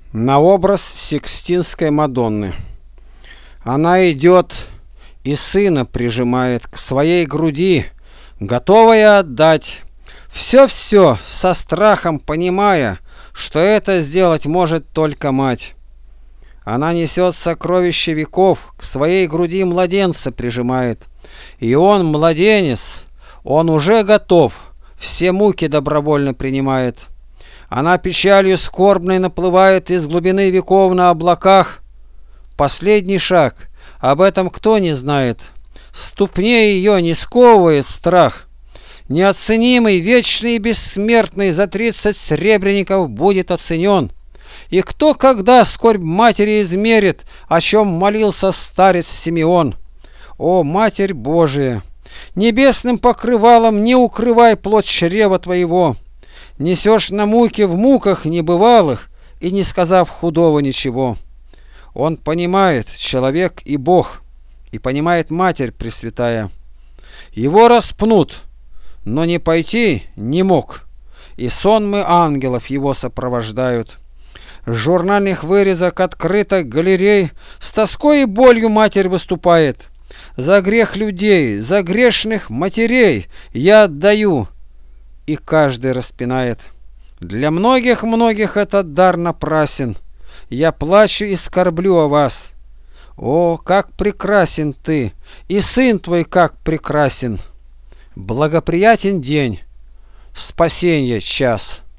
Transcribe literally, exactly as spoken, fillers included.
На образ Сикстинской Мадонны. Она идет и сына прижимает к своей груди, готовая отдать все-все, со страхом понимая, что это сделать может только мать. Она несет сокровища веков, к своей груди младенца прижимает, и он, младенец, он уже готов, все муки добровольно принимает. Она печалью скорбной наплывает из глубины веков на облаках. Последний шаг, об этом кто не знает? Ступней ее не сковывает страх. Неоценимый, вечный и бессмертный за тридцать сребреников будет оценен. И кто когда скорбь матери измерит, о чем молился старец Симеон? О, Матерь Божия! Небесным покрывалом не укрывай плоть чрева твоего. Несешь на муки в муках небывалых и не сказав худого ничего. Он понимает, человек и Бог, и понимает Матерь Пресвятая. Его распнут, но не пойти не мог, и сонмы ангелов его сопровождают. С журнальных вырезок открытых галерей с тоской и болью Матерь выступает. За грех людей, за грешных матерей я отдаю, и каждый распинает. Для многих-многих этот дар напрасен. Я плачу и скорблю о вас. О, как прекрасен ты, и сын твой как прекрасен. Благоприятен день, спасенье час.